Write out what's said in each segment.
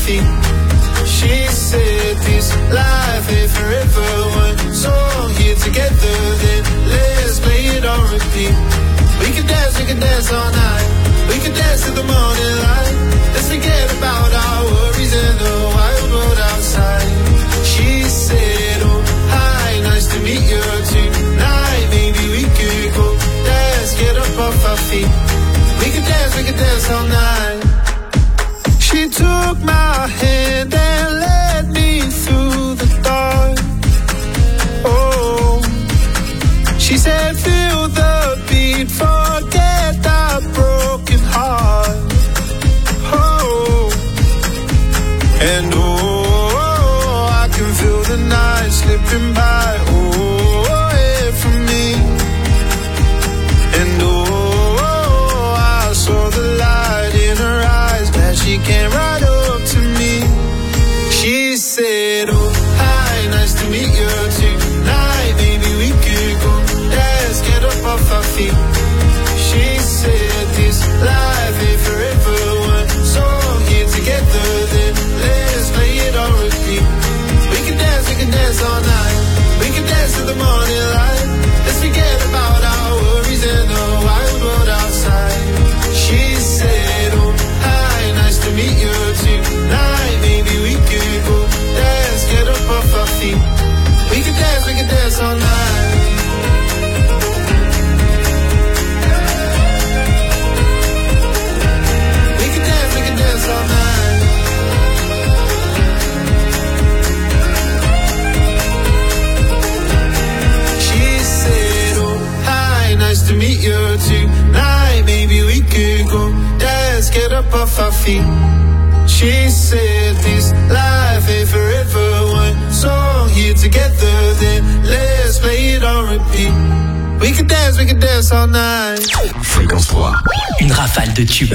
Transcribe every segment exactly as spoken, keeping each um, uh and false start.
feet. She said this life ain't forever. One song here together, then let's play it on repeat. We can dance, we can dance all night. We can dance till the morning light. Let's forget about our worries and the wild world outside. She said, oh, hi, nice to meet you tonight. Maybe we could go dance, get up off our feet. We can dance, we can dance all night. She took my hand and led me through the dark. Oh, she said, feel the beat, forget that broken heart. Oh, and oh, I can feel the night slipping by. Oh, away from me. And oh, I saw the light in her eyes, that she came right up to me. She said, oh, hi, nice to meet you tonight. Maybe we could go dance, get up off our feet. She said this life ain't forever. One song here together, then let's play it on repeat. We can dance, we can dance all night. We can dance till the morning light. Let's forget about our worries and the wild world outside. She said, oh, hi, nice to meet you tonight. Maybe we could go dance, get up off our feet. We can dance, we can dance all night. We can dance, we can dance all night. She said, oh, hi, nice to meet you tonight. Maybe we could go dance, get up off our feet. She said this life ain't forever. One song here together, then let's play it on repeat. We can dance, we can dance all night. Fréquence trois, une rafale de tubes.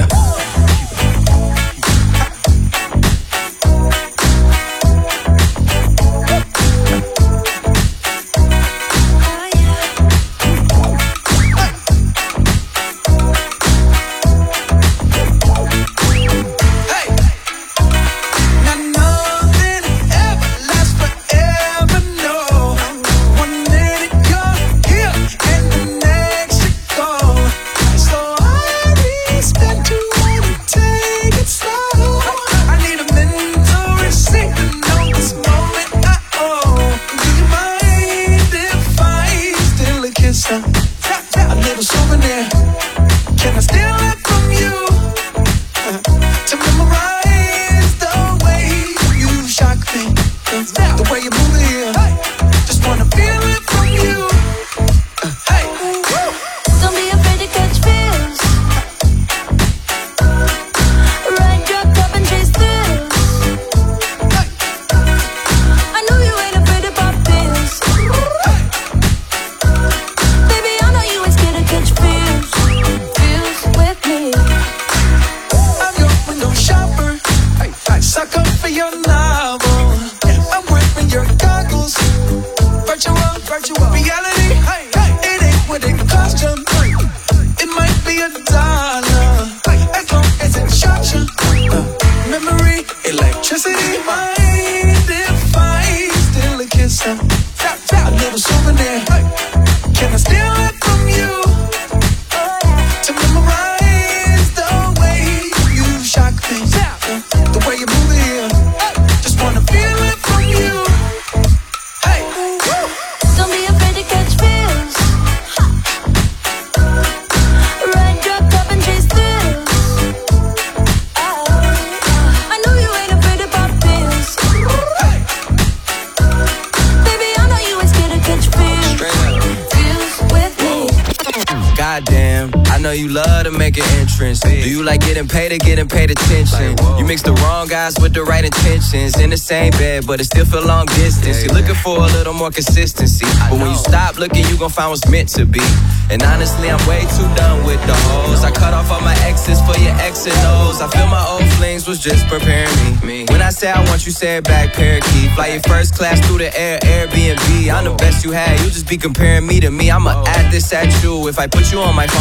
With the right intentions in the same bed, but it still feel long distance. You're looking for a little more consistency, but when you stop looking, you gon' find what's meant to be. And honestly, I'm way too done with the hoes. I cut off all my exes for your X and O's. I feel my old flings was just preparing me. When I say I want you, say it back, parakeet. Fly your first class through the air, Airbnb. I'm the best you had, you just be comparing me to me. I'ma add this at you. If I put you on my phone and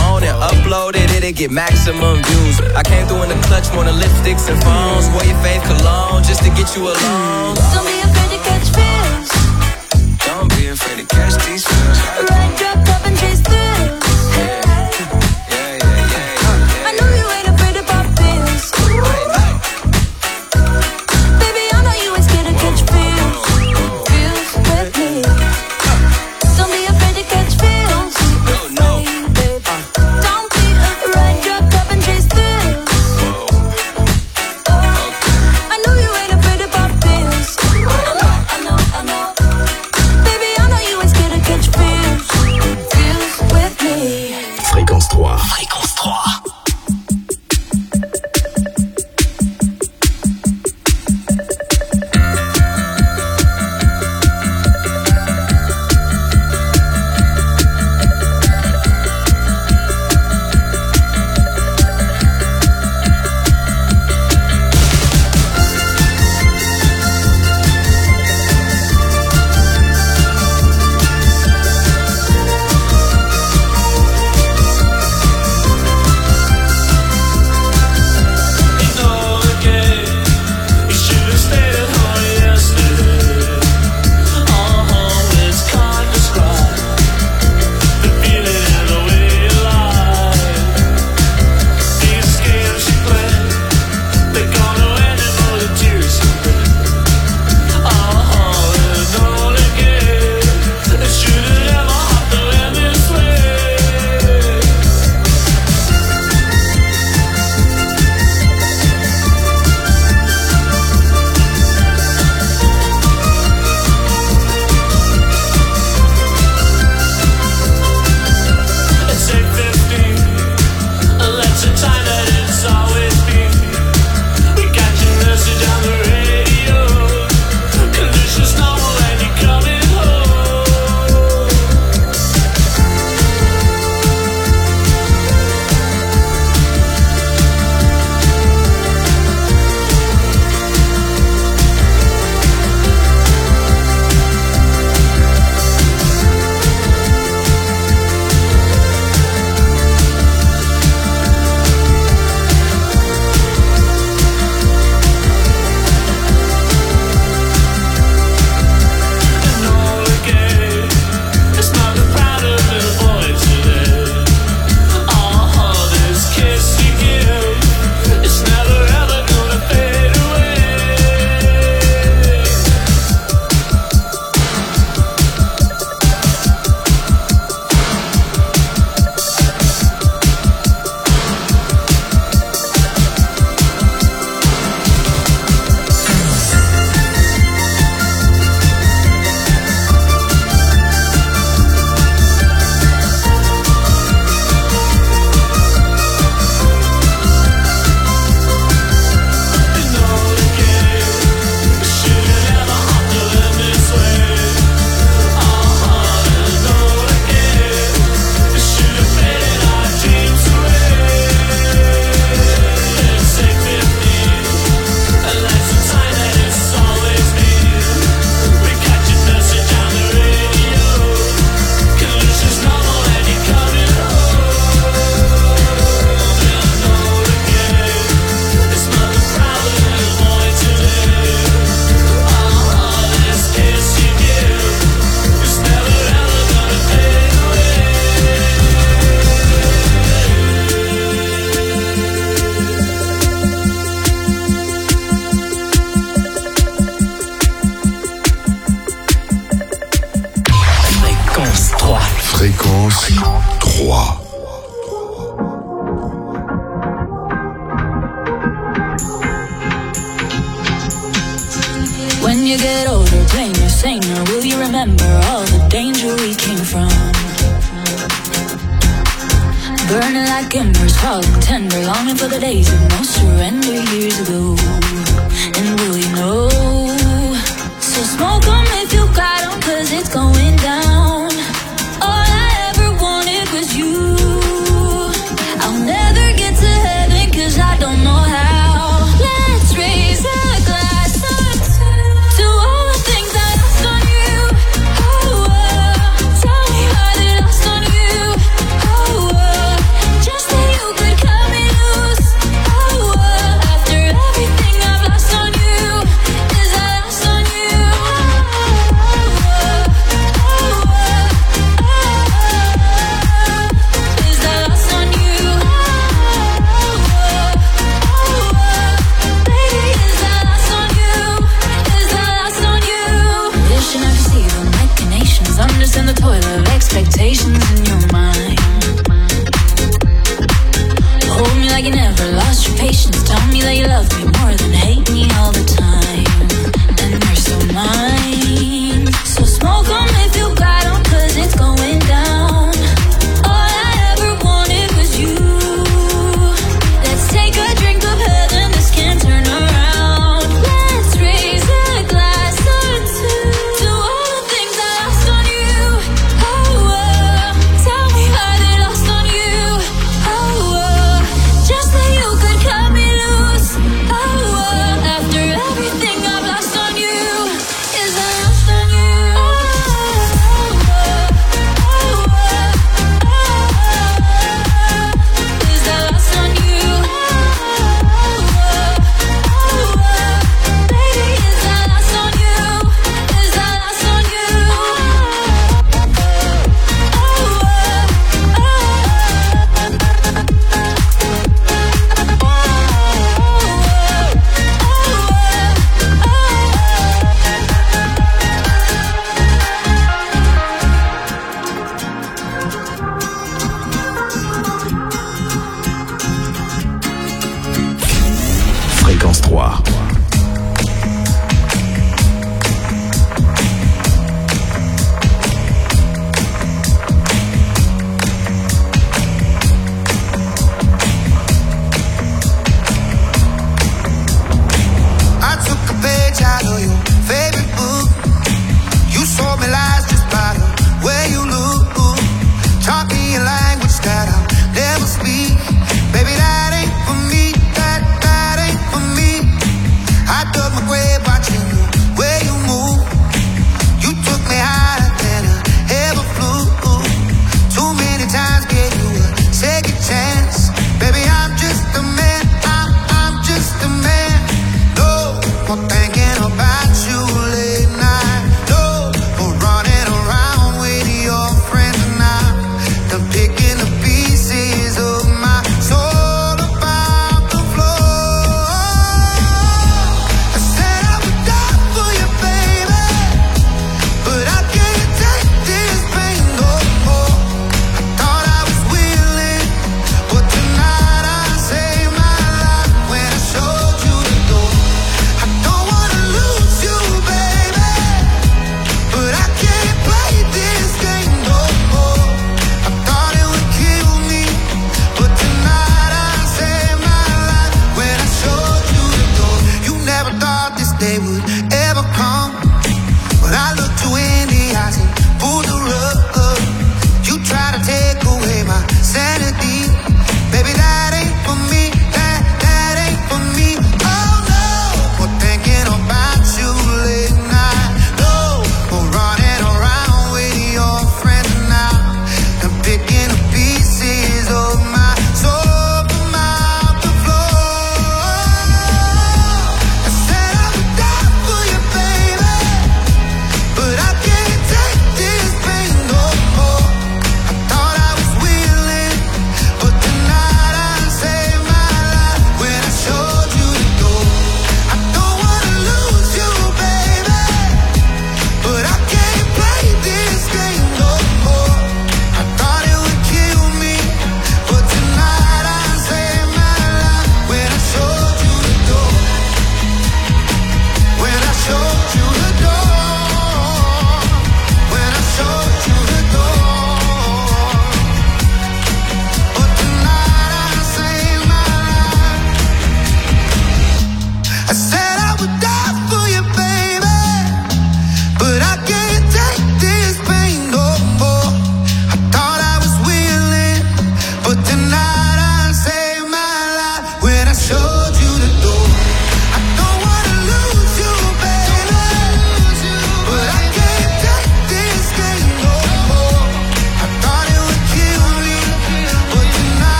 Upload it, it'll get maximum views. I came through in the clutch, more than lipsticks and phones. Wear your faith cologne just to get you alone. Don't be afraid to catch feels. Don't be afraid to catch these feels. Ride, drop, top and chase thrills. Fréquence trois. When you get older, plainer, saner, will you remember all the danger we came from? Burning like embers, falling tender, longing for the days of no surrender years ago. And will you know? So smoke 'em if you got 'em, 'cause it's going down. All I ever wanted was you. I'll never get to heaven 'cause I don't know how. Let's raise a glass to all the things I lost on you. Oh, oh. Tell me how they lost on you. Oh, oh. Just toil of expectations in your mind. Hold me like you never lost your patience. Tell me that you love me more than hate me all the time. And you're still mine. So smoke 'em if you got 'em, 'cause it's going down. All I ever wanted was you. Let's take a drink of heaven, this can't turn around. Let's raise a glass or two to all the things I lost on you. Oh, oh. Tell me how they lost on you. Oh, oh. Just so you could cut me loose. Oh,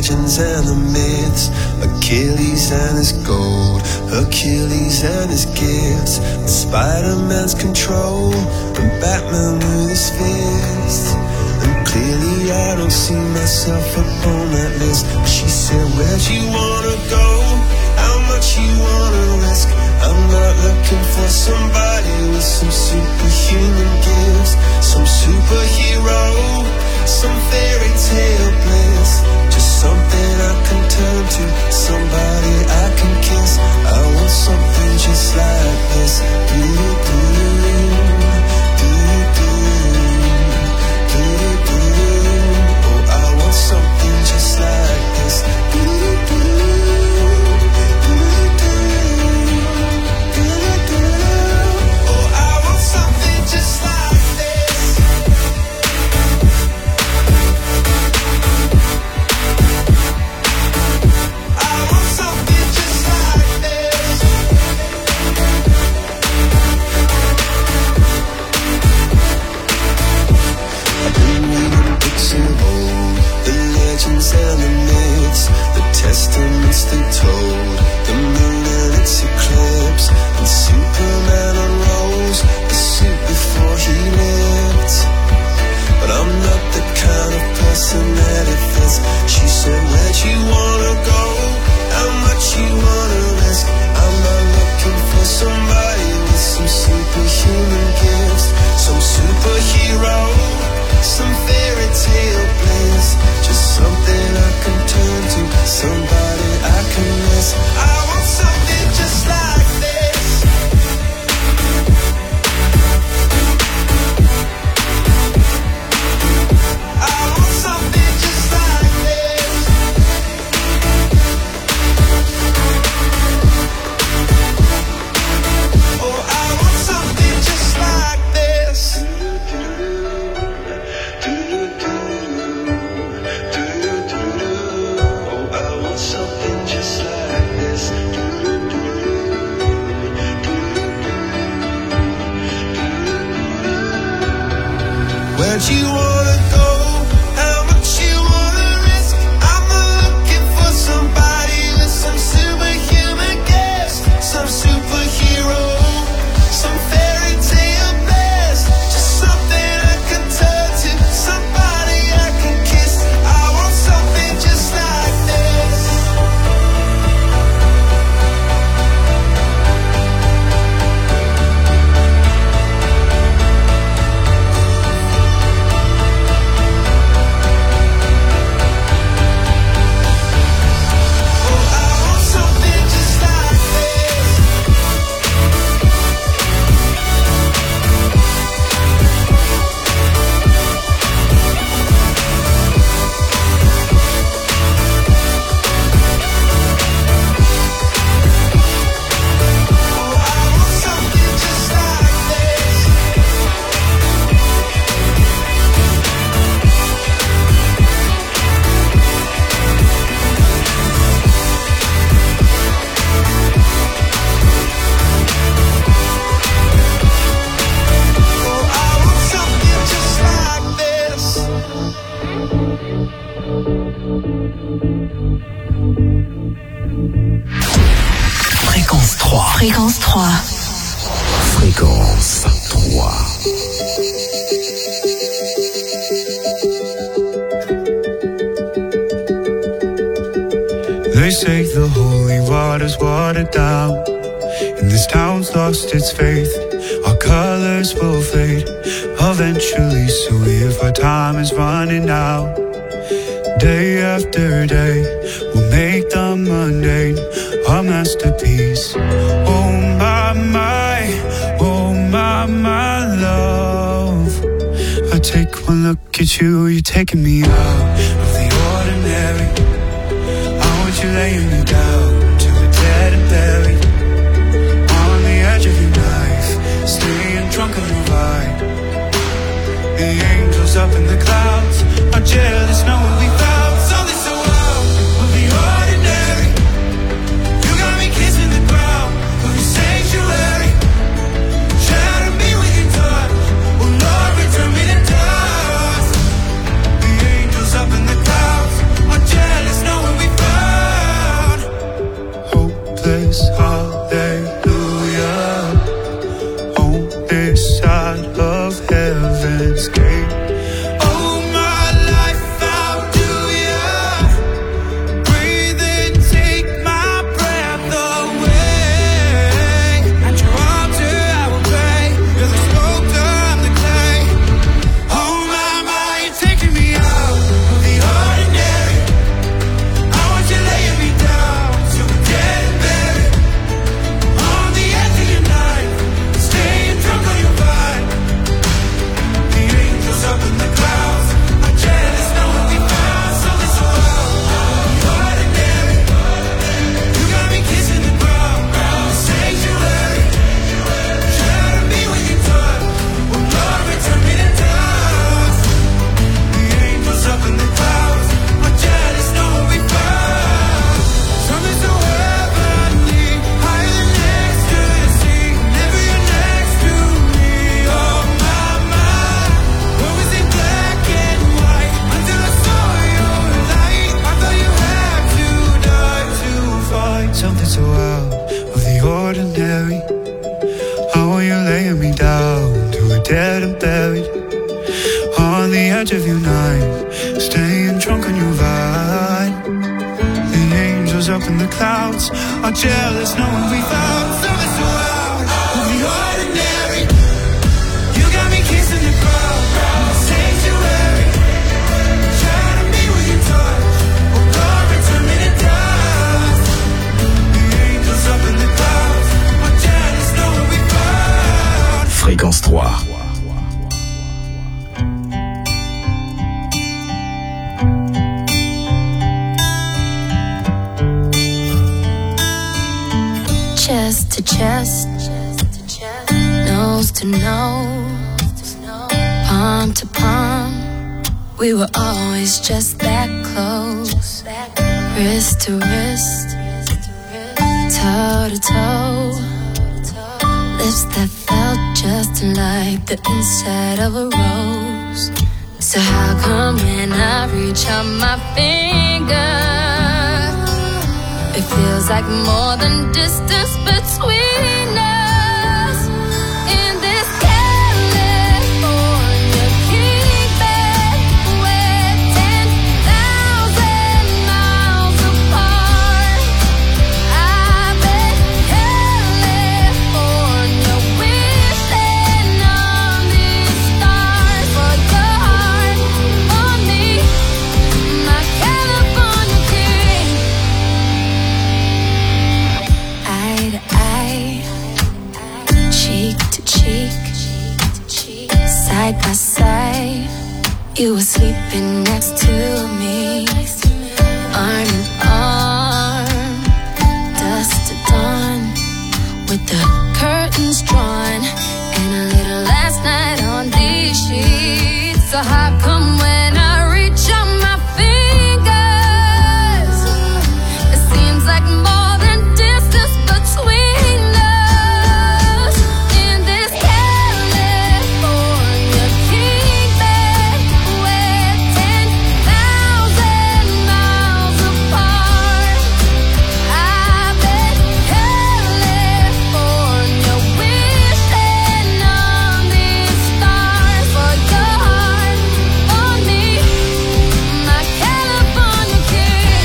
legends and the myths, Achilles and his gold, Hercules and his gifts, and Spider-Man's control, and Batman with his fists. And clearly I don't see myself upon that list. She said, where'd you wanna go? How much you wanna risk? I'm not looking for somebody with some superhuman gifts, some superhero, some fairy tale bliss, just something I can turn to, somebody I can kiss. I want something just like this. Do do do do do do do. Oh, I want something just like this. Do do do do do do. Oh, I want something just like this. And the myths, the testaments they told, the moon and its eclipse, and Superman unrolls the suit before he lived. But I'm not the kind of person that it fits. She said, where'd you wanna go? How much you wanna risk? I'm not looking for somebody with some superhuman gifts, some superhero, some fairy tale bliss, just something I can turn to, somebody I can miss. I want something just like this. I want something just like this. Oh, I want something just like this. Where'd you wanna go? How much you wanna risk? I'm not looking for somebody with some superhuman gifts, some superhero, some fairy tale bliss, just something I can turn to, somebody I can kiss. I want something just like this. Fréquence trois. Fréquence trois. Fréquence trois. They say the holy water's watered down, and this town's lost its faith. Our colors will fade eventually, so if our time is running out, day after day, we'll make the mundane our masterpiece. Oh my, my, oh my, my love, I take one look at you, you're taking me out of the ordinary. I want you laying me down to a dead and buried, on the edge of your knife, staying drunk on the ride. The angels up in the clouds are jealous knowing we found something so wild of the ordinary. You got me kissing the ground of your sanctuary. Shatter me with your touch, oh Lord, return me to dust. The angels up in the clouds place. Hallelujah. On this side of heaven's gate. Oh, my life, I'll do ya. Breathe and take my breath away. At your altar, I will pray. You're the sculptor, I'm the clay. Oh, my, my, you're taking me out of the ordinary. I want you laying me down to a dead and buried. On the edge of your night, staying drunk on your vine. The angels up in the clouds are jealous knowing we found something so out of the ordinary. You got me kissing the ground, the sanctuary. Shadow me when you touch, oh glory, turn me to dust. The angels up in the clouds are jealous knowing we found something so heavenly, higher than ecstasy. Never you're next to me, oh my, my. What was it black and white until I saw your light? I thought you had to die to find something so out of the ordinary. How are you laying me down to a dead and buried? On the edge of your night, staying drunk on your vine. The angels up in the clouds are jealous knowing we found something so out of the ordinary. You got me kissing the ground, the sanctuary. Shadow me when you touch, oh glory, turn me to dust. The angels up in the clouds are jealous knowing we found. Fréquence trois. Chest to chest, nose to nose, palm to palm. We were always just that close. Wrist to wrist, toe to toe. Lips that felt just like the inside of a rose. So how come when I reach out my finger, it feels like more than distance between us. In this California king bed, we're ten thousand miles apart. I bet California wishing on these stars for your heart on me, my California king. Eye to eye, cheek to cheek, side by side. You were sleeping next to me, arm in arm, dusk to dawn, with the curtains drawn, and a little last night on these sheets. So how come when I reach out my fingers, it seems like more than distance between us. In this California king bed, we're ten thousand miles apart. I bet California wishing on these stars for your heart on me, my California king.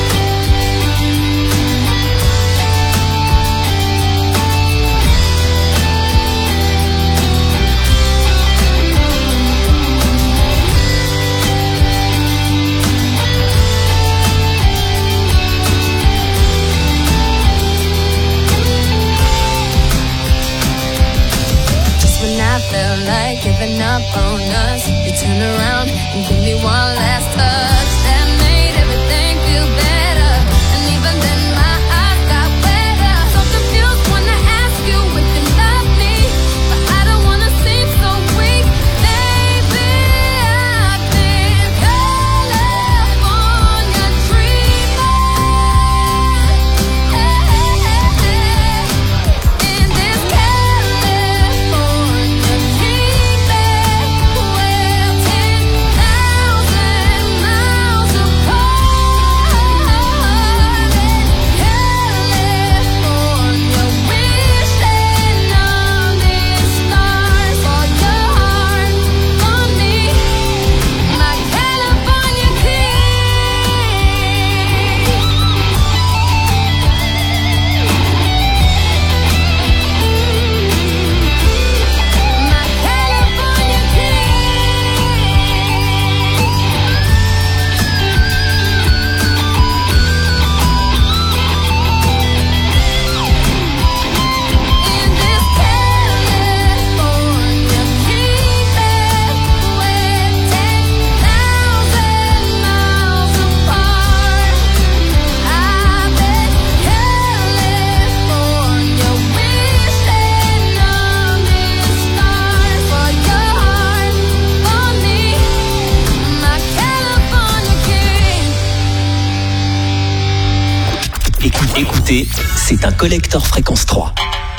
Just when I felt like giving up on us, you turn around and give me one last touch that made everything feel better. And even then my eyes got wetter. So confused when I ask you if you love me, but I don't wanna seem so weak. Baby, I've been California dreaming. In this California king bed, we're ten thousand miles écoutez, c'est un collector Fréquence trois.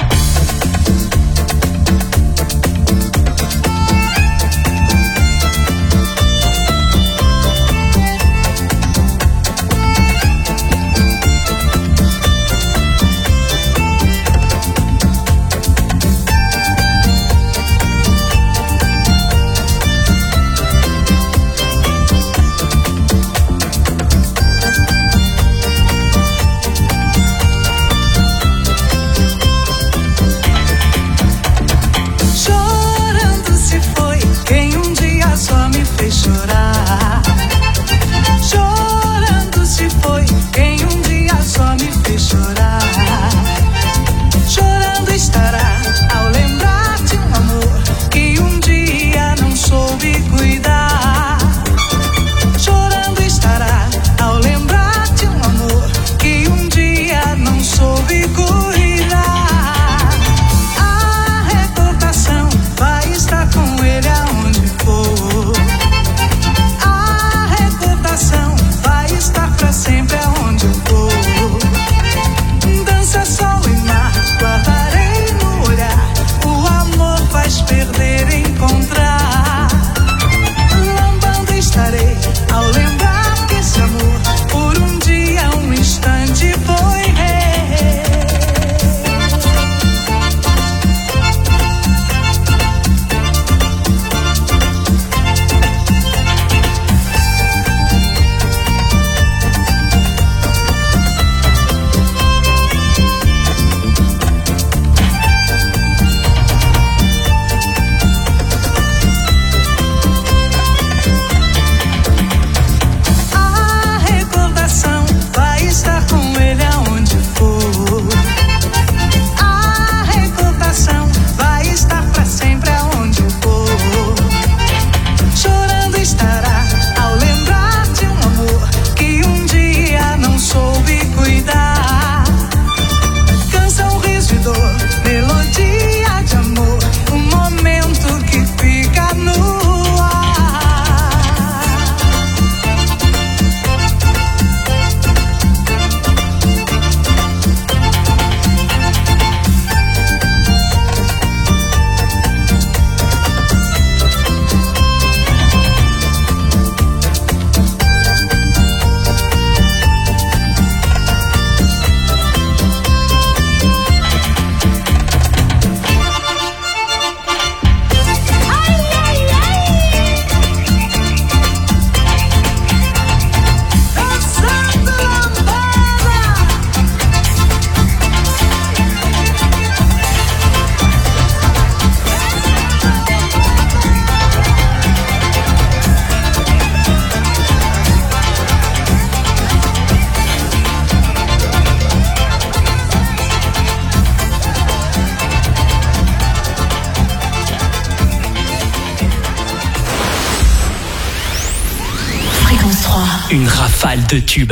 Une rafale de tubes.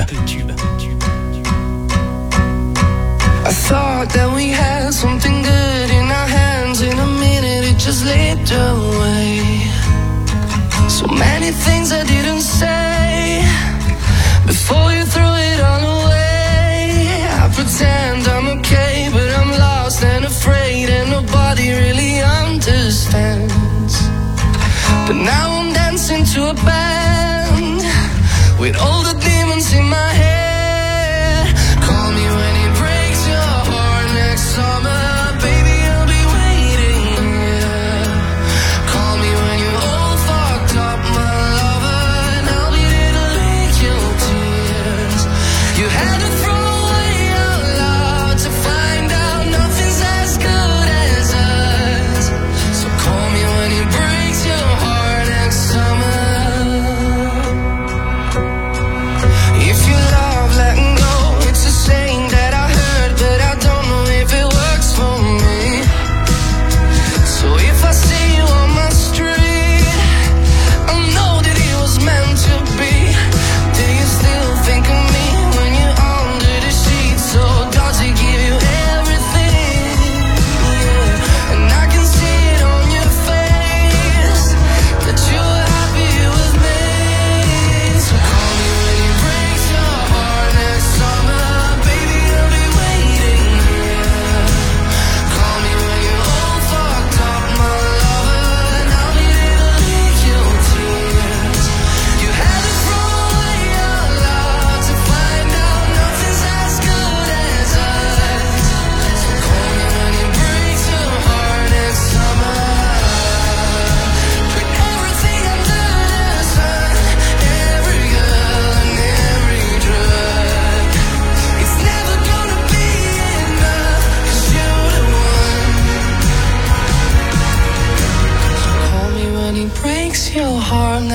I thought that we had something good in our hands. In a minute it just slipped away. So many things I didn't say before you threw it all away. I pretend I'm okay, but I'm lost and afraid, and nobody really understands. But now I'm dancing to a band with all the demons in my head. Call me when it breaks your heart next summer. Baby, I'll be waiting, yeah. Call me when you're all fucked up, my lover, and I'll be there to lick your tears. You had to throw away out loud to find out nothing's as good as us. So call me when it breaks your heart next summer.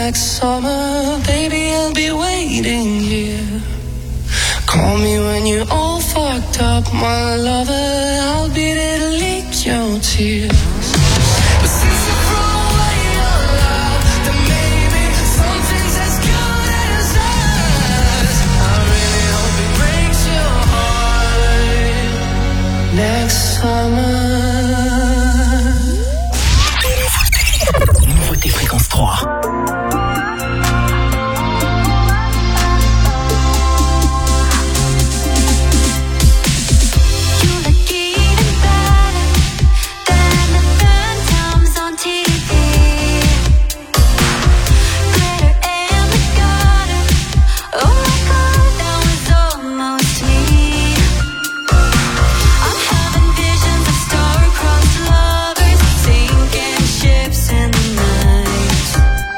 next summer, baby, I'll be waiting here. Call me when you're all fucked up, my lover. I'll be there to lick your tears. But since you throw away your love, then maybe something's as good as us. I really hope it breaks your heart next summer. Nouveauté Fréquence trois. Ships in the night.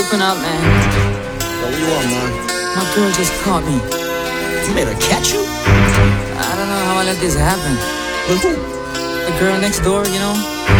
open up, man. Yo, what you want, man? My girl just caught me. You made her catch you? I don't know how I let this happen. With who? The girl next door, you know?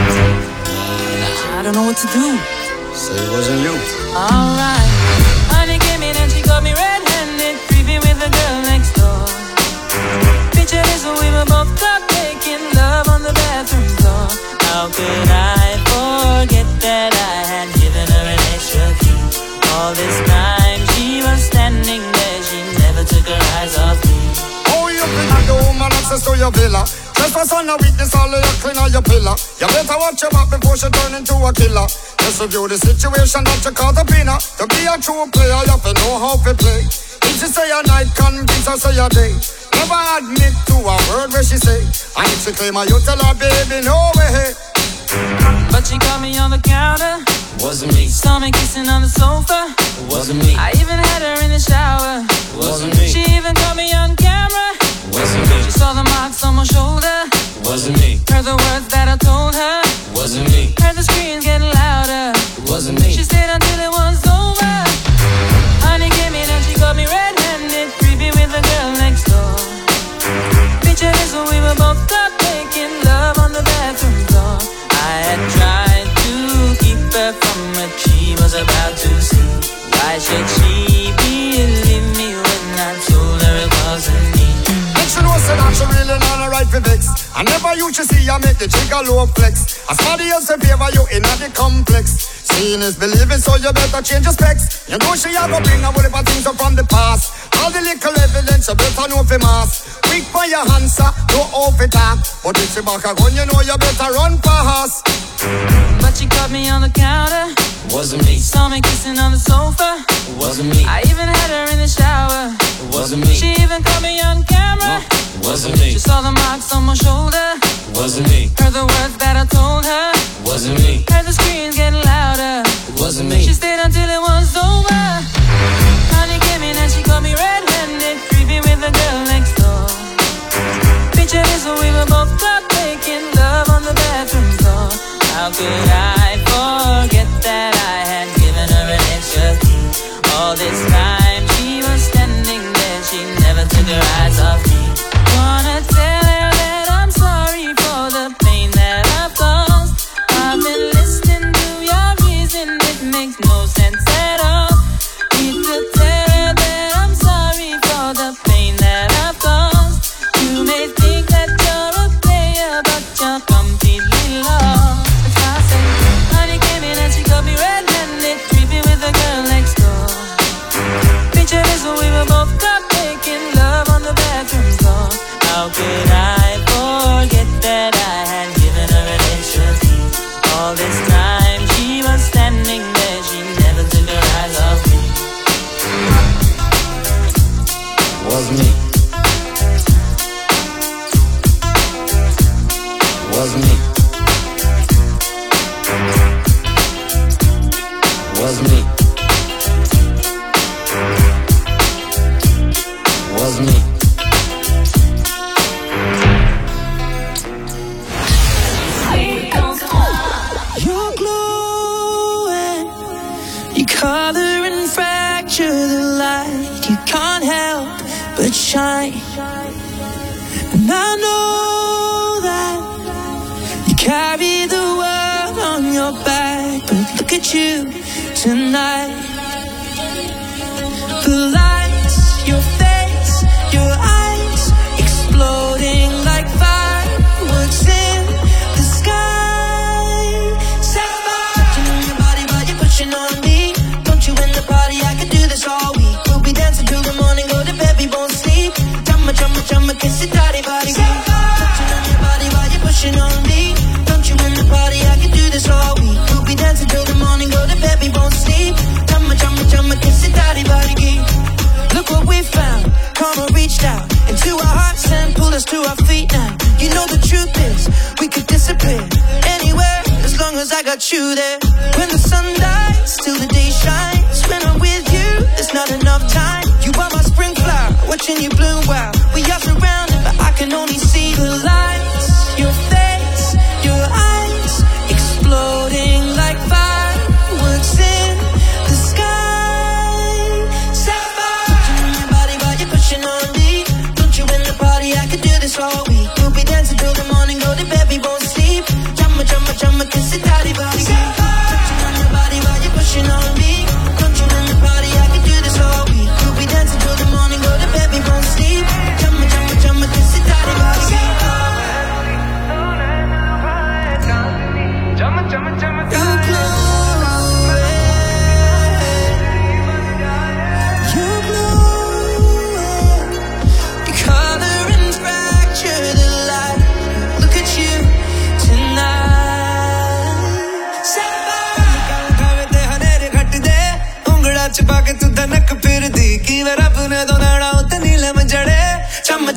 I don't know what to do. Say it wasn't you. Alright. Honey came in and she got me red-handed, creepy with the girl next door. Picture this when we were both caught making love on the bathroom floor. How could I forget that I had given her an extra key? All this time she was standing there, she never took her eyes off me. Oh, you bring a woman access to your villa. Trespass on a weakness, all of your clean on your pillar. You better watch your back before she turn into a killer. Just review the situation that you call the winner. To be a true player, you have to know how to play. If she say a night, convince her say a day. Never admit to a word where she say. And if she claim her, you tell her, baby, no way. But she caught me on the counter. Wasn't me. Saw me kissing on the sofa. Wasn't me. I even had her in the shower. Wasn't me. She even caught me on camera. Wasn't me. She saw the marks on my shoulder. Wasn't me. Heard the words that I told her. Wasn't me. Heard the screams getting louder. Wasn't me. She stayed until it was over. Honey came in and she got me red-handed, creepy with the girl next door. Picture this when we were both caught making love on the bathroom floor. I had tried to keep her from what she was about to see. Why should she believe me when I told her it wasn't me? Make sure no say that she really not a right for vex. I never used to see you make the jigger low flex. As somebody else in favor you in the complex. Seeing is believing, so you better change your specs. You know she have a bring a whole heap of things up from the past. All the little evidence you better know for mass. Quick for your answer, no off it up. But if she back a gun, you know you better run fast. But she caught me on the counter. Wasn't me. Saw me kissing on the sofa. Wasn't me. I even had her in the shower. Wasn't me. She even caught me on camera. Wasn't me. She saw the marks on my shoulder. Wasn't me. Heard the words that I told her. Wasn't me. Heard the screams getting louder. Wasn't me. She stayed until it was over. Honey came in and she got me red-handed, creepy with the girl next door. Picture this when we were both caught making love on the bathroom floor. How could I forget that I had given her an extra key? All this time she was standing there, she never took her eyes off me. Wanna tell her that I'm sorry for the pain that I've caused. I've been listening to your reason, it makes no sense at all. Need to tell her that I'm sorry for the pain that I've caused. You may think that you're a player, but you're completely lost. That's why I say, honey came in and she got me red-handed, creepy with the girl next door. Picture this when we were both caught making love on the bathroom floor. How could I forget that I had given her an extra key? All this time she was standing there, she never took her eyes off me. Was me. Was me. Was me. Was me. You're glowing. You color and fracture the light. You can't help but shine. And I know that you carry the world on your back. But look at you tonight. The lights, your face, your eyes, exploding like fireworks in the sky. Sapphire. Touching on your body while you're pushing on me. Don't you in the party, I could do this all week. We'll be dancing till the morning, go to bed, we won't sleep. Chumma, chumma, chumma, kiss it, daddy, body. Touching on your body while you're pushing on me. Don't you in the party, I could do this all week. We'll be dancing till the morning, go to bed, we won't sleep. Chumma, chumma, chumma, kiss it, daddy, body. Look what we found, karma reached out into our hearts and pulled us to our feet now. You know the truth is, we could disappear anywhere as long as I got you there. When the sun dies, till the day shines. When I'm with you, there's not enough time. You are my spring flower, watching you bloom wild. We are surrounded, but I can only see the lights. Your face, your eyes, exploding like fireworks in the sky.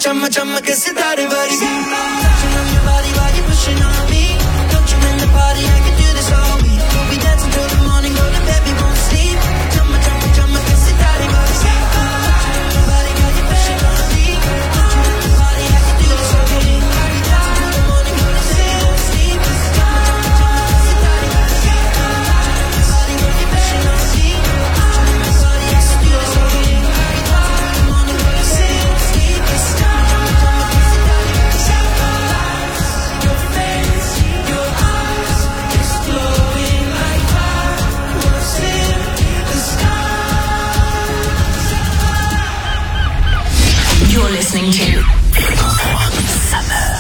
chumma chumma che si dare body. Touching on your body while you're pushing on me. Don't you in the party, I can do this all week. We'll be dancing till the morning, go to bed, we won't sleep. Chumma chumma chumma che si dare body. Touching on your body while you're pushing on me. Don't you in the party, I can do this all week. We'll be dancing till the morning, go to bed, we won't sleep. Chumma chumma chumma che si dare body. Touching on your body while you're pushing on me. Don't you in the party, I can do this all week. We'll be dancing till the morning, go to bed, we won't sleep. Chumma chumma chumma che si dare body. Your face, your eyes, exploding like fireworks in the sky. You're listening to Summer.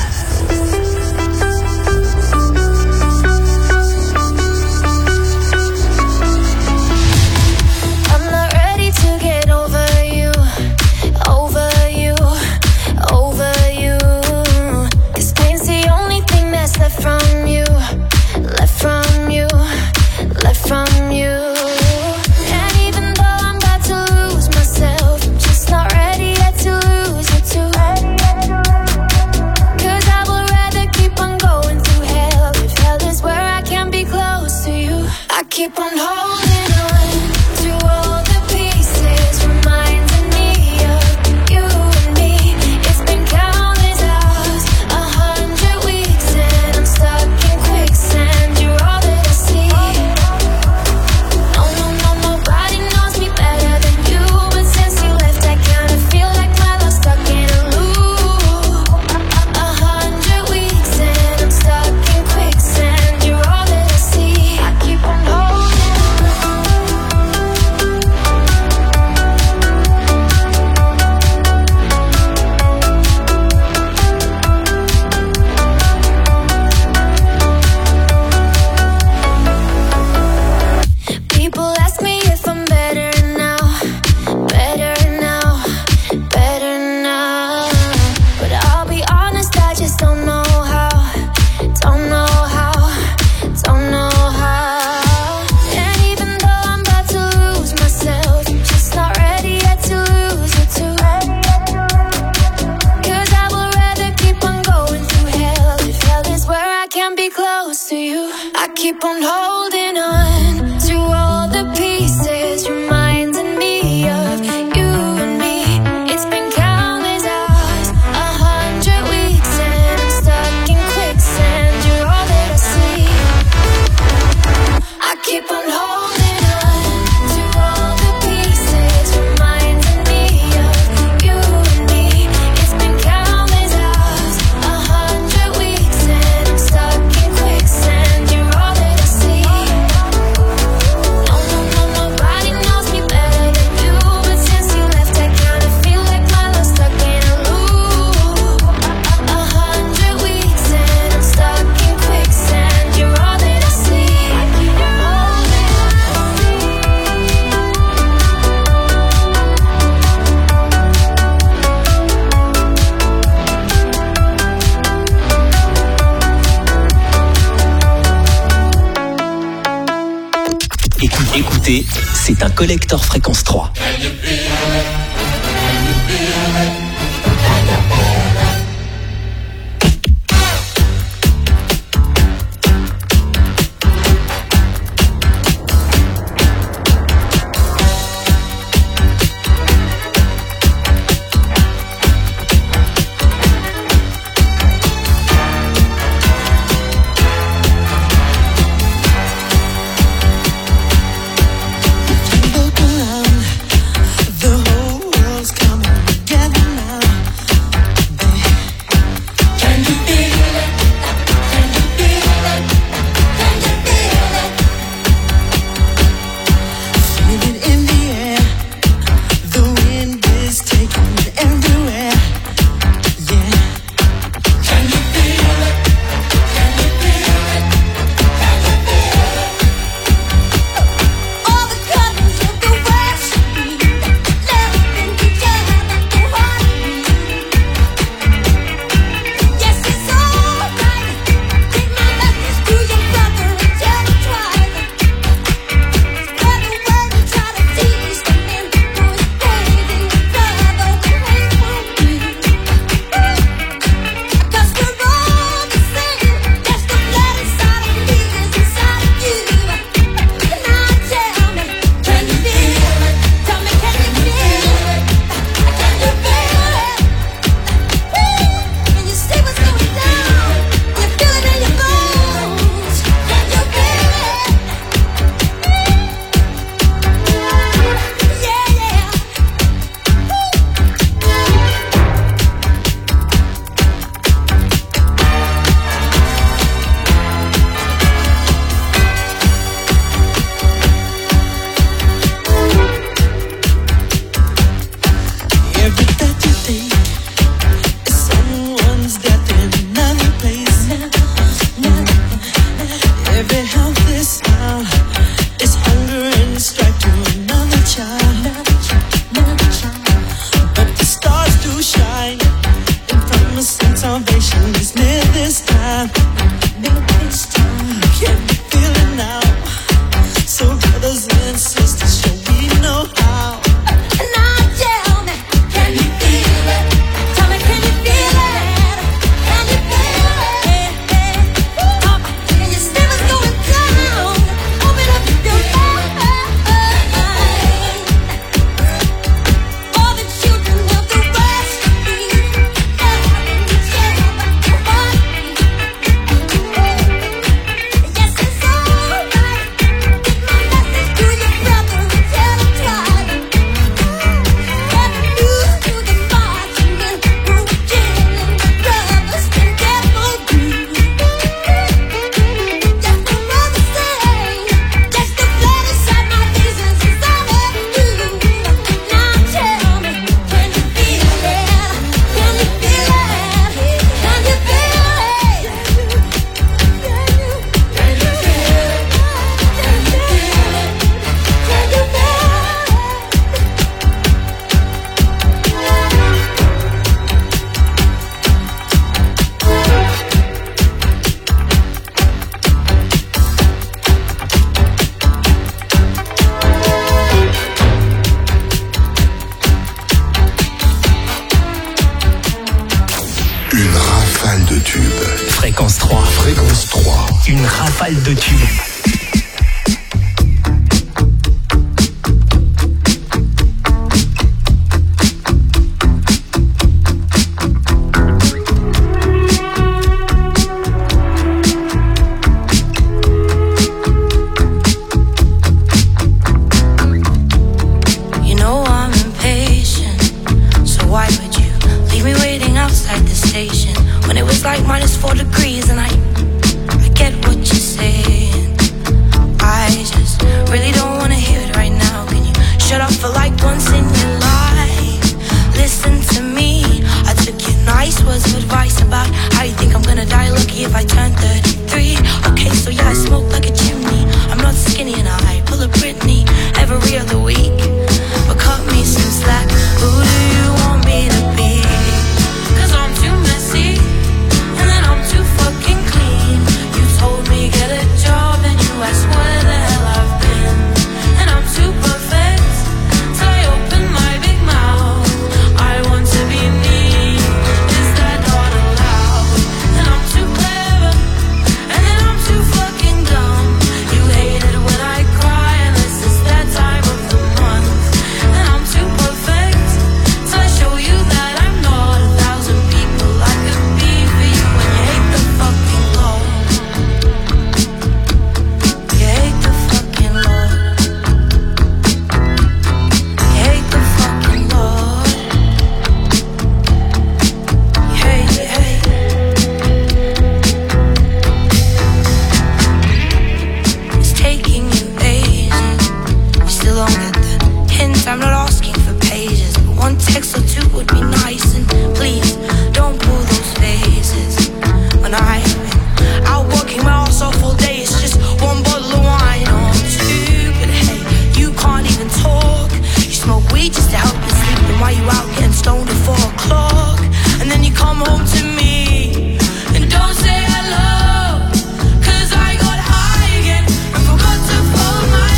I'm not ready to get over you, over you, over you. This pain's the only thing that's left from you, left from you, left from you. And even though I'm about to lose myself, I'm just not ready yet to lose you too. Cause I would rather keep on going through hell, if hell is where I can be close to you. I keep on holding on to all the pieces, reminding me of you and me. It's been countless hours, a hundred weeks, and I'm stuck in quicksand. You're all that I see. No, no, no, nobody knows me better than you. But since you left, I kinda feel like my love's stuck in a loop. A hundred weeks, and I'm stuck in quicksand. You're all that I see. I keep on holding on. People ask me if I'm better now, better now, better now. But I'll be honest, I just don't know how, don't know how, don't know how. And even though I'm about to lose myself, I'm just not ready yet to lose you too. Cause I would rather keep on going through hell, if hell is where I can be close to you. I keep on holding on to all the pieces, reminding me of you and me. It's been countless hours, a hundred weeks, and I'm stuck in quicksand. You're all that I see. I keep on holding on to all the pieces, reminding me of you and me. It's been countless hours, a hundred weeks, and I'm stuck in quicksand. You're all that I see. No, no, no, nobody knows me better than you. But since you left, I kinda feel like my love's stuck in a loop. A hundred weeks, and I'm stuck in quicksand. You're all that I see. I keep on holding Écoutez, écoutez, c'est un collector fréquence trois. Look around, the whole Fréquence trois. Fréquence trois. Une rafale de tubes. Like minus four degrees and I, I get what you're saying. I just really don't wanna hear it right now. Can you shut up for like once in your life? Listen to me. I took your nice words of advice about how you think I'm gonna die lucky if I turn thirty-three. Okay, so yeah, I smoke like a chimney. I'm not skinny and I pull a Britney every other week. But cut me some slack. Who do you want me to be? Cause I'm too messy. Too fucking clean. You told me get a job and you asked where the hell I've been. And I'm too perfect till I open my big mouth. I want to be me. Is that not allowed? And I'm too clever and then I'm too fucking dumb. You hate it when I cry unless it's that time of the month. And I'm too perfect till I show you that I'm not a thousand people I could be for you. When you hate the fucking Lord, you hate the fucking Lord, you hate the fucking Lord, you hate, you hate. It's taking you ages, you still don't get the hint. I'm not asking for pages, but one text or two would be nice. And please don't pull those faces. When I've been out working my ass off all day, it's just one bottle of wine or two. But hey, you can't even talk. You smoke weed just to help you sleep. And why you out getting stoned at four o'clock? And then you come home to me and don't say hello. Cause I got high again and forgot to fold my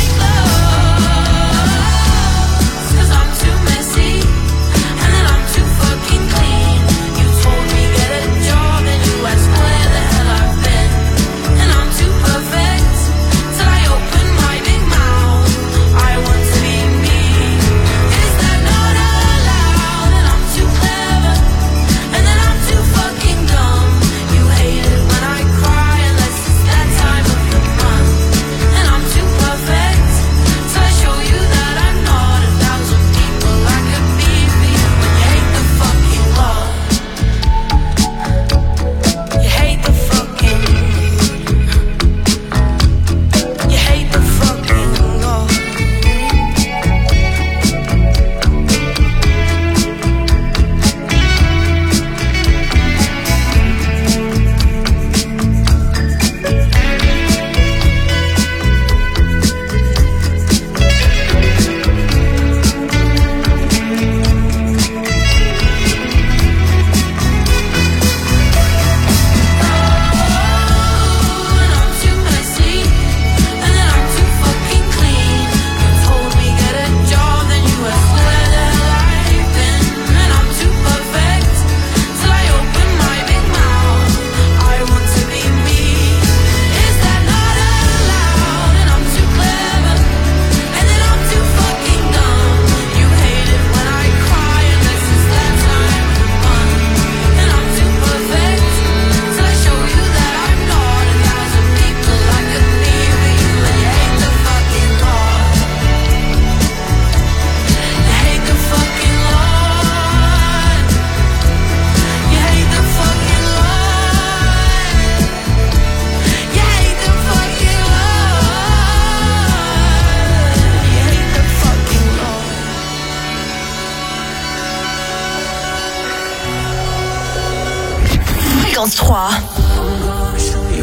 clothes. Cause I'm too messy and then I'm too fucking clean. You told me get a job and you asked where the hell I've been. And I'm too perfect till I open my big mouth. I want to be me. Is that not allowed? And I'm too clever and then I'm too fucking dumb. You hate it when I cry unless it's that time of the month. And I'm too perfect till I show you that I'm not a thousand people I could be for you. When you hate the fucking Lord, you hate the fucking, you hate the fucking Lord. And I'm too messy and then I'm too fucking clean. You told me get a job, then you asked where the hell I've been. And I'm too perfect till I open my big mouth. I want to be me. Is that not allowed? And I'm too clever and then I'm too fucking dumb. You hate it when I cry unless it's that time of the month. And I'm too perfect till I show you that I'm not a thousand people I could be for you. And you hate the fucking Lord, you hate the fucking Lord, you hate the fucking Lord, you hate the fucking Lord, you hate the fucking Lord. Fréquence trois. I'm gonna show